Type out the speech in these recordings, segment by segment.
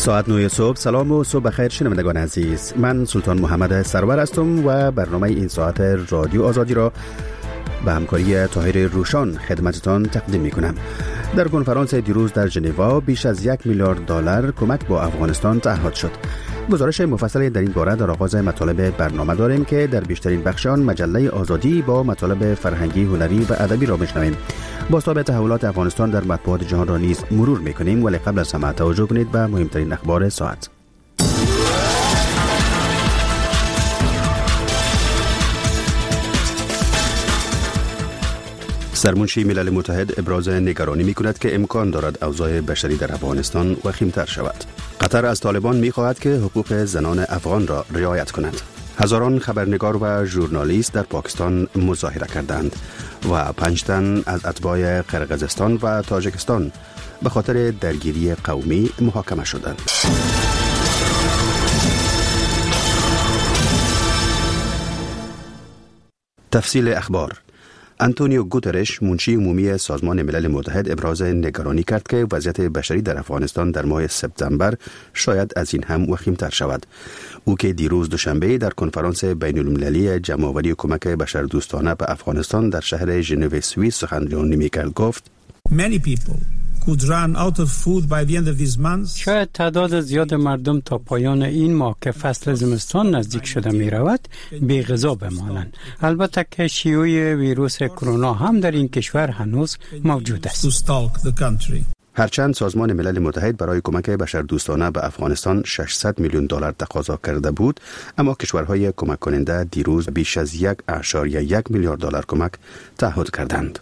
ساعت 9 صبح. سلام و صبح بخیر شنوندگان عزیز. من سلطان محمد سرور هستم و برنامه این ساعت رادیو آزادی را به همکاری طاهر روشان خدمتتان تقدیم می کنم. در کنفرانس دیروز در ژنو بیش از 1 میلیارد دلار کمک با افغانستان تعهد شد. گزارش مفصلی در این باره در آغاز مطالب برنامه داریم که در بیشترین بخش آن مجله آزادی با مطالب فرهنگی، هنری و ادبی را میشنویم. بازتاب تحولات افغانستان در مطبوعات جهان را نیز مرور میکنیم، ولی قبل از همه توجه کنید به مهمترین اخبار ساعت. سرمنشی ملل متحد ابراز نگرانی می‌کند که امکان دارد اوضاع بشری در افغانستان وخیم‌تر شود. قطر از طالبان می‌خواهد که حقوق زنان افغان را رعایت کند. هزاران خبرنگار و ژورنالیست در پاکستان مظاهره کردند و 5 تن از اتباع قرقیزستان و تاجیکستان به خاطر درگیری قومی محاکمه شدند. تفصیل اخبار. آنتونیو گوترش، منشی عمومی سازمان ملل متحد، ابراز نگرانی کرد که وضعیت بشری در افغانستان در ماه سپتامبر شاید از این هم وخیم‌تر شود. او که دیروز دوشنبه در کنفرانس بین‌المللی جمع‌آوری کمک بشردوستانه به افغانستان در شهر ژنو سوئیس سخنرانی می‌کرد گفت: شاید تعداد زیاد مردم تا پایان این ماه که فصل زمستان نزدیک شده می رود بی غذا بمانند. البته که شیوع ویروس کرونا هم در این کشور هنوز موجود است. هرچند سازمان ملل متحد برای کمک بشردوستانه به افغانستان 600 میلیون دلار تقاضا کرده بود، اما کشورهای کمک کننده دیروز بیش از 1.1 میلیارد دلار کمک تعهد کردند.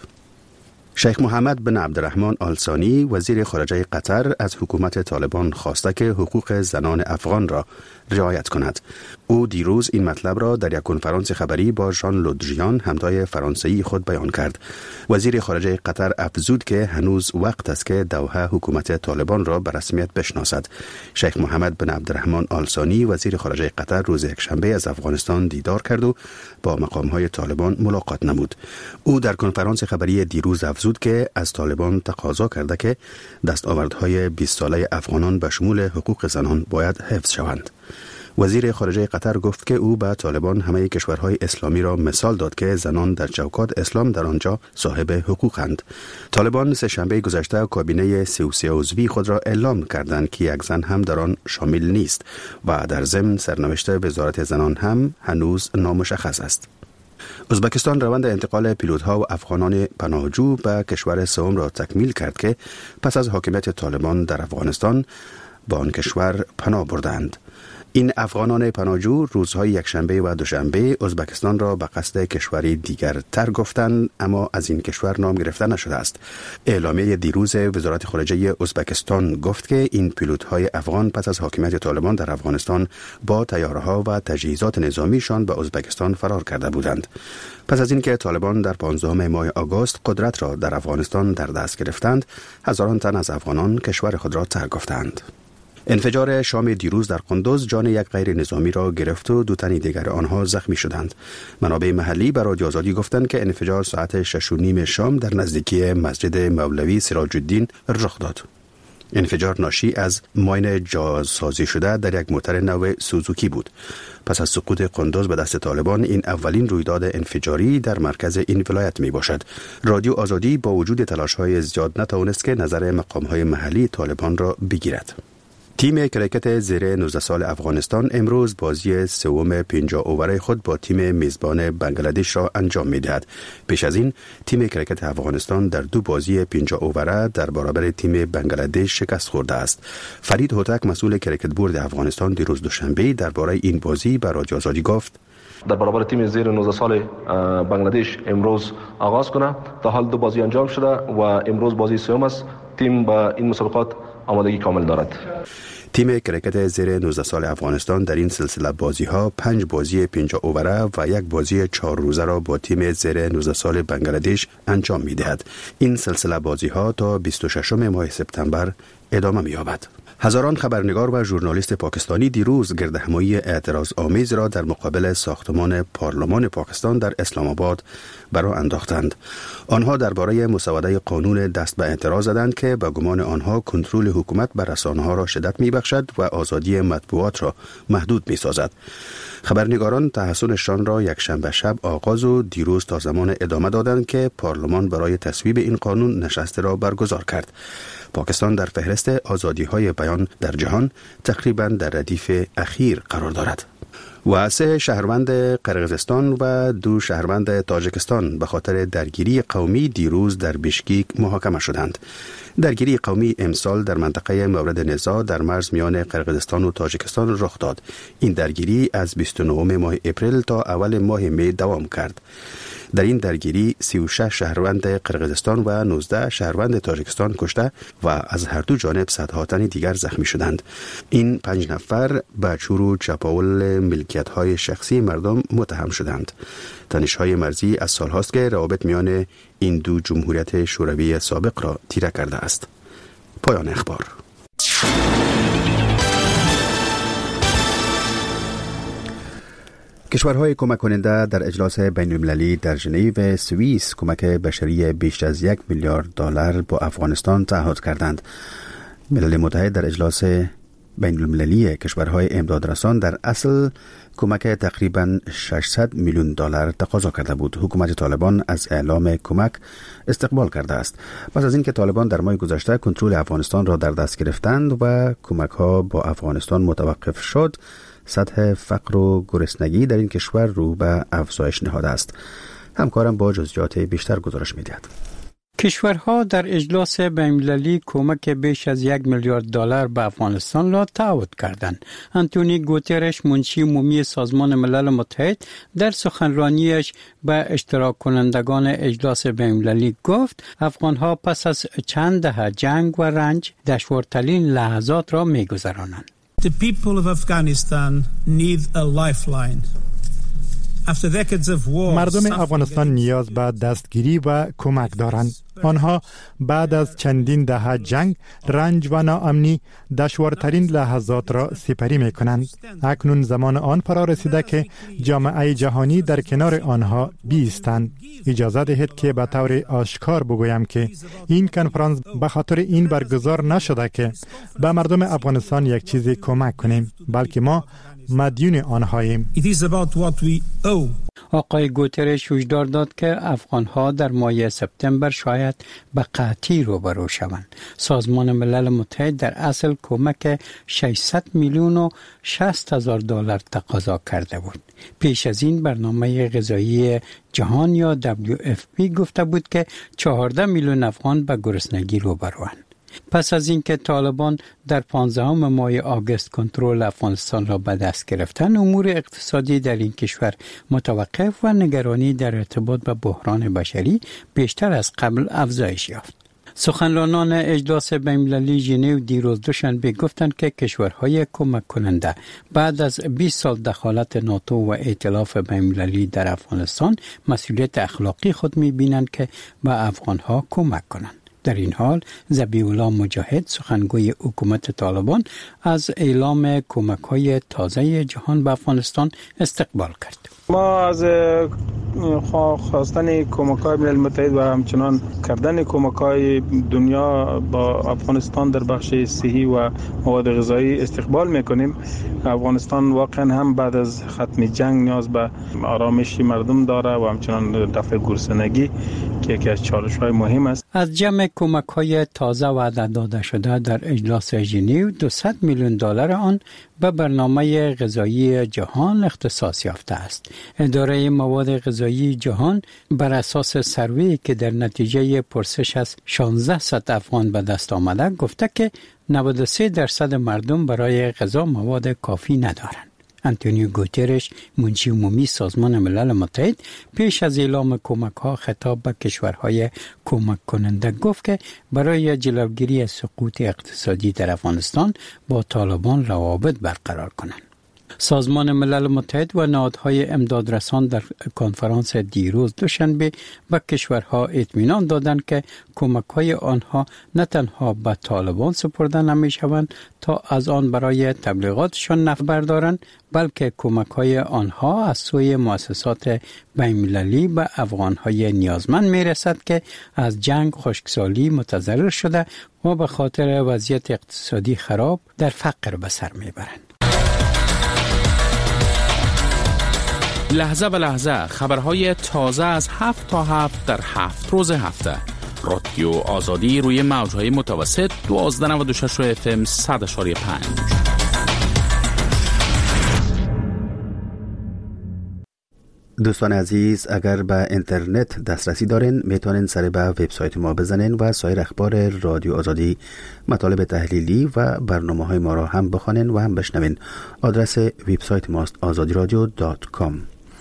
شیخ محمد بن عبدالرحمن آل ثانی، وزیر خارجه قطر، از حکومت طالبان خواسته که حقوق زنان افغان را رعایت کند. او دیروز این مطلب را در یک کنفرانس خبری با ژان لودریان، همتای فرانسوی خود بیان کرد. وزیر خارجه قطر افزود که هنوز وقت است که دوحه حکومت طالبان را به رسمیت بشناسد. شیخ محمد بن عبدالرحمن آل ثانی، وزیر خارجه قطر، روز یکشنبه از افغانستان دیدار کرد و با مقام‌های طالبان ملاقات نمود. او در کنفرانس خبری دیروز افزود که از طالبان تقاضا کرده که دستاوردهای 20 ساله افغانان به شمول حقوق زنان باید حفظ شوند. وزیر خارجه قطر گفت که او به طالبان همه کشورهای اسلامی را مثال داد که زنان در چوکات اسلام در آنجا صاحب حقوقند. طالبان سه‌شنبه گذشته کابینه 33 عضوی خود را اعلام کردند که یک زن هم در آن شامل نیست و در ضمن سرنوشت وزارت زنان هم هنوز نامشخص است. ازبکستان روند انتقال پیلوت‌ها و افغانان پناهجو به کشور سوم را تکمیل کرد که پس از حاکمیت طالبان در افغانستان به آن کشور پناه بردند. این افغانان پناهجو روزهای یکشنبه و دوشنبه ازبکستان را به قصد کشوری دیگر تر گفتند، اما از این کشور نام گرفته نشده است. اعلامیه دیروز وزارت خارجه ازبکستان گفت که این پیلوت‌های افغان پس از حاکمیت طالبان در افغانستان با طیاره‌ها و تجهیزات نظامیشان به ازبکستان فرار کرده بودند. پس از اینکه طالبان در 15 ماه آگوست قدرت را در افغانستان در دست گرفتند، هزاران تن از افغانان کشور خود را ترک گفتند. انفجار شام دیروز در قندوز جان یک غیر نظامی را گرفت و 2 تن دیگر آنها زخمی شدند. منابع محلی به رادیو آزادی گفتند که انفجار ساعت 6:30 شام در نزدیکی مسجد مولوی سراج الدین رخ داد. انفجار ناشی از ماین جاسازی شده در یک موتر نو سوزوکی بود. پس از سقوط قندوز به دست طالبان این اولین رویداد انفجاری در مرکز این ولایت می باشد. رادیو آزادی با وجود تلاش‌های زیاد نتوانست که نظر مقام‌های محلی طالبان را بگیرد. تیم کرکت زیر 19 سال افغانستان امروز بازی سوم 50 اوور خود با تیم میزبان بنگلادش را انجام می‌دهد. پیش از این تیم کرکت افغانستان در 2 بازی 50 اوور در برابر تیم بنگلادش شکست خورده است. فرید هوتک، مسئول کرکت بورد افغانستان، دیروز دوشنبه درباره این بازی به رادیو آزادی گفت: در برابر تیم زیر 19 سال بنگلادش امروز آغاز کنه. تا حال 2 بازی انجام شده و امروز بازی سوم است. تیم با این مسابقات آمادگی کامل دارد. تیم کرکت زیر 19 سال افغانستان در این سلسله بازی‌ها 5 بازی 50 اووره و 1 بازی 4 روزه را با تیم زیر 19 سال بنگلادش انجام می‌دهد. این سلسله بازی‌ها تا 26 ماه سپتامبر ادامه می‌یابد. هزاران خبرنگار و ژورنالیست پاکستانی دیروز گردهمایی اعتراض آمیز را در مقابل ساختمان پارلمان پاکستان در اسلام آباد برآ انداختند. آنها درباره مسوده قانون دست به اعتراض زدند که به گمان آنها کنترل حکومت بر رسانه‌ها را شدت می‌بخشد و آزادی مطبوعات را محدود می‌سازد. خبرنگاران تحصنشان را یک شنبه شب آغاز و دیروز تا زمان ادامه دادند که پارلمان برای تصویب این قانون نشست را برگزار کرد. پاکستان در فهرست آزادی‌های بیان در جهان تقریباً در ردیف اخیر قرار دارد. و 3 شهروند قرقیزستان و 2 شهروند تاجیکستان به خاطر درگیری قومی دیروز در بشکیک محاکمه شدند. درگیری قومی امسال در منطقه مورد نزاع در مرز میان قرقیزستان و تاجیکستان رخ داد. این درگیری از 29 ماه اپریل تا اول ماه می دوام کرد. در این درگیری 36 شهروند قرقیزستان و 19 شهروند تاجیکستان کشته و از هر دو جانب صدها تن دیگر زخمی شدند. این 5 نفر به چور و چپاول ملکیت‌های شخصی مردم متهم شدند. تنش‌های مرزی از سال‌هاست که روابط میان این دو جمهوریت شوروی سابق را تیره کرده است. پایان اخبار. کشورهای کمک کننده در اجلاس بین‌المللی در ژنو سوئیس کمک بشری بیش از $1 میلیارد با افغانستان تعهد کردند. ملل متحد در اجلاس بین‌المللی کشورهای امدادرسان در اصل کمک تقریباً $600 میلیون تقاضا کرده بود. حکومت طالبان از اعلام کمک استقبال کرده است. پس از اینکه طالبان در ماه گذشته کنترل افغانستان را در دست گرفتند و کمک‌ها با افغانستان متوقف شد، سطح فقر و گرسنگی در این کشور رو به افزایش نهاده است. همکارم با جزئیات بیشتر گزارش می‌دهد. کشورها در اجلاس بین‌المللی کمک بیش از $1 میلیارد به افغانستان را تعهد کردند. آنتونی گوترش، منشی عمومی سازمان ملل متحد، در سخنرانیش به اشتراک کنندگان اجلاس بین‌المللی گفت افغانها پس از چند دهه جنگ و رنج دشوارترین لحظات را می‌گذرانند. The people of Afghanistan need a lifeline. مردم افغانستان نیاز به دستگیری و کمک دارند. آنها بعد از چندین دهه جنگ، رنج و ناامنی دشوارترین لحظات را سپری می کنند. اکنون زمان آن فرا رسیده که جامعه جهانی در کنار آنها بیستند. اجازه دهید که به طور آشکار بگویم که این کنفرانس به خاطر این برگزار نشده که به مردم افغانستان یک چیزی کمک کنیم، بلکه ما مدیون آنهاییم. آقای گوترش هشدار داد که افغانها در ماه سپتامبر شاید به قحطی روبرو شوند. سازمان ملل متحد در اصل کمک $600 میلیون و $60,000 تقاضا کرده بود. پیش از این برنامه غذایی جهان یا WFP گفته بود که 14 میلیون افغان به گرسنگی روبروند. پس از اینکه طالبان در 15 ماه آگوست کنترل افغانستان را به دست گرفتند، امور اقتصادی در این کشور متوقف و نگرانی در ارتباط با بحران بشری بیشتر از قبل افزایش یافت. سخنرانان اجلاس بین‌المللی ژنو دیروز دوشنبه گفتند که کشورهای کمک کننده بعد از 20 سال دخالت ناتو و ائتلاف بین‌المللی در افغانستان مسئولیت اخلاقی خود می‌بینند که به افغانها کمک کنند. در این حال ذبیح الله مجاهد، سخنگوی حکومت طالبان، از اعلام کمک‌های تازه جهان به افغانستان استقبال کرد. ما از خواستن کمک‌های ملل متحد و همچنان کردن کمک‌های دنیا با افغانستان در بخش صحی و مواد غذایی استقبال می‌کنیم. افغانستان واقعا هم بعد از ختم جنگ نیاز به آرامش مردم داره و همچنان دفع گرسنگی که یکی از چالش‌های مهم است. از جمع کمک‌های تازه وعده داده شده در اجلاس ژنو $200 میلیون آن به برنامه غذایی جهان اختصاص یافته است. اداره مواد غذایی جهان بر اساس سروی که در نتیجه پرسش از 1600 افغان به دست آمده گفته که 93% مردم برای غذا مواد کافی ندارند. آنتونیو گوترش، منشی عمومی سازمان ملل متحد، پیش از اعلام کمک‌ها خطاب به کشورهای کمک کننده گفت که برای جلوگیری از سقوط اقتصادی در افغانستان با طالبان روابط برقرار کنند. سازمان ملل متحد و نهادهای امدادرسان در کنفرانس دیروز دوشنبه به کشورها اطمینان دادند که کمک‌های آنها نه تنها به طالبان سپرده نمی‌شوند تا از آن برای تبلیغاتشان نفع بردارند، بلکه کمک‌های آنها از سوی مؤسسات بین‌المللی به افغان‌های نیازمند می‌رسد که از جنگ خشکسالی متضرر شده و به خاطر وضعیت اقتصادی خراب در فقر به سر می‌برند. لحظه به لحظه خبرهای تازه از 7 تا 7 در 7 روز هفته. رادیو آزادی روی موجهای متوسط 1296 FM 100.5. دوستان عزیز، اگر به اینترنت دسترسی دارین میتونین سر به وبسایت ما بزنین و سایر اخبار رادیو آزادی، مطالب تحلیلی و برنامه‌های ما را هم بخوانین و هم بشنوین. آدرس وبسایت ماست azadiradio.com.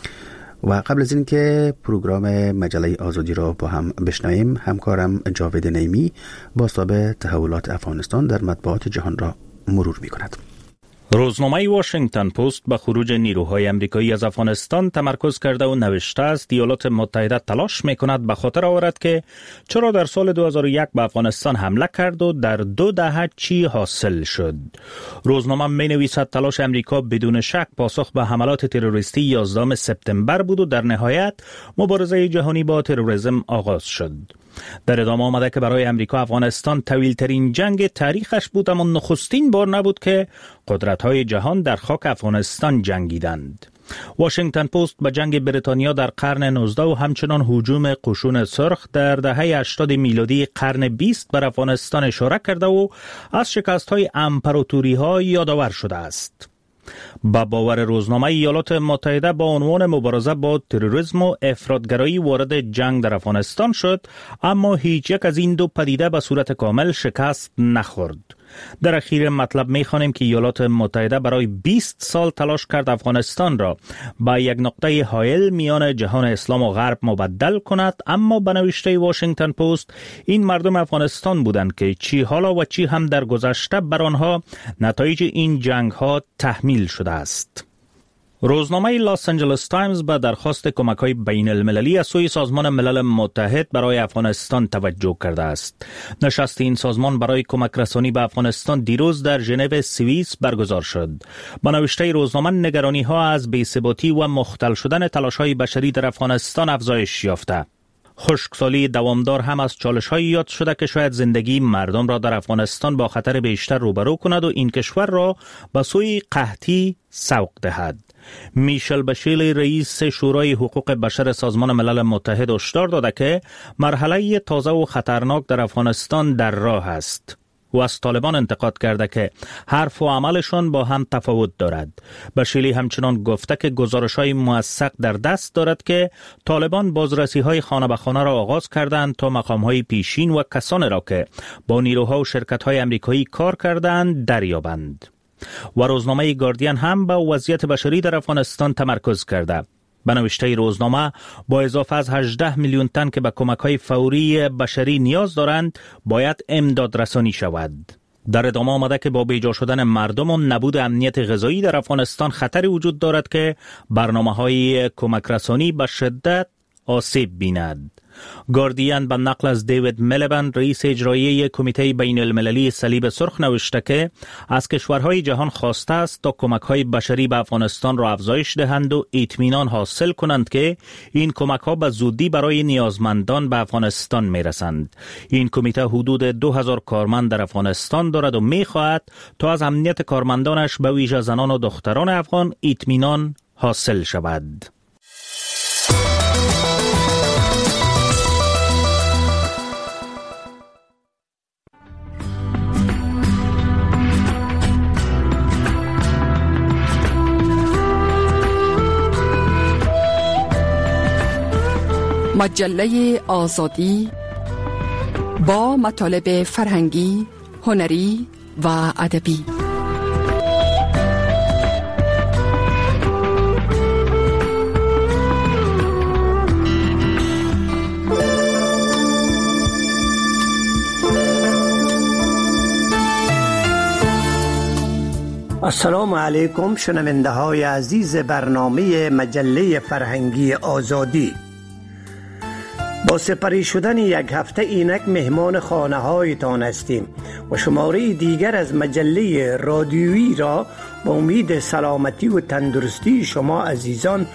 و قبل از این که پروگرام مجله آزادی را با هم بشنویم، همکارم جاوید نیمی بازتاب تحولات افغانستان در مطبوعات جهان را مرور می کند. روزنامه واشنگتن پست به خروج نیروهای امریکایی از افغانستان تمرکز کرده و نوشته است ایالات متحده تلاش میکند به خاطر آورد که چرا در سال 2001 به افغانستان حمله کرد و در 2 دهه چی حاصل شد. روزنامه می نویسد تلاش امریکا بدون شک پاسخ به حملات تروریستی 11 سپتامبر بود و در نهایت مبارزه جهانی با تروریسم آغاز شد. در ادامه آمده که برای امریکا افغانستان طویل ترین جنگ تاریخش بود، اما نخستین بار نبود که قدرت‌های جهان در خاک افغانستان جنگیدند. واشنگتن پست به جنگ بریتانیا در قرن 19 و همچنان هجوم قشون سرخ در دهه 80 میلادی قرن 20 بر افغانستان اشاره کرده و از شکست‌های امپراتوری‌ها یادآور شده است. با باور روزنامه، ایالات متحده با عنوان مبارزه با تروریسم و افراطگرایی وارد جنگ در افغانستان شد، اما هیچ یک از این دو پدیده به صورت کامل شکست نخورد. در اخیر مطلب می‌خوانیم که ایالات متحده برای 20 سال تلاش کرد افغانستان را به یک نقطه حائل میان جهان اسلام و غرب مبدل کند، اما به نوشته واشنگتن پست این مردم افغانستان بودند که چی حالا و چی هم در گذشته بر آنها نتایج این جنگ‌ها تحمیل شده است. روزنامه لاس آنجلس تایمز به درخواست کمک‌های بین المللی از سوی سازمان ملل متحد برای افغانستان توجه کرده است. نشست این سازمان برای کمک رسانی به افغانستان دیروز در ژنو سوئیس برگزار شد. با نوشته روزنامه، نگرانی‌ها از بی‌ثباتی و مختل شدن تلاش‌های بشری در افغانستان افزایش یافته. خشکسالی دوامدار هم از چالش‌های یاد شده که شاید زندگی مردم را در افغانستان با خطر بیشتر روبرو کند و این کشور را به سوی قحطی سوق دهد. میشل بشیل، رئیس شورای حقوق بشر سازمان ملل متحد، هشدار داده که مرحله تازه و خطرناک در افغانستان در راه است. و از طالبان انتقاد کرده که حرف و عملشان با هم تفاوت دارد. بشیلی همچنان گفته که گزارش‌های موثق در دست دارد که طالبان بازرسی‌های خانه به خانه را آغاز کردند تا مقام‌های پیشین و کسانی را که با نیروها و شرکت‌های آمریکایی کار کردند دریابند. و روزنامه گاردین هم به وضعیت بشری در افغانستان تمرکز کرده. به نوشته روزنامه، با اضافه از 18 میلیون تن که به کمک‌های فوری بشری نیاز دارند، باید امداد رسانی شود. در ادامه آمده که با بیجا شدن مردم و نبود امنیت غذایی در افغانستان خطری وجود دارد که برنامه‌های کمک رسانی به شدت آسیب بیند. گاردین به نقل از دیوید میلیبند، رئیس اجرایی کمیته بین المللی صلیب سرخ، نوشته که از کشورهای جهان خواسته است تا کمک‌های بشری به افغانستان را افزایش دهند و اطمینان حاصل کنند که این کمک‌ها به زودی برای نیازمندان به افغانستان می‌رسند. این کمیته حدود 2000 کارمند در افغانستان دارد و می‌خواهد تا از امنیت کارمندانش به ویژه زنان و دختران افغان اطمینان حاصل شود. مجله آزادی با مطالب فرهنگی، هنری و ادبی. السلام علیکم شنونده های عزیز برنامه مجله فرهنگی آزادی. با سپری شدن یک هفته اینک مهمان خانه هایتان هستیم و شماره دیگر از مجله رادیویی را با امید سلامتی و تندرستی شما عزیزان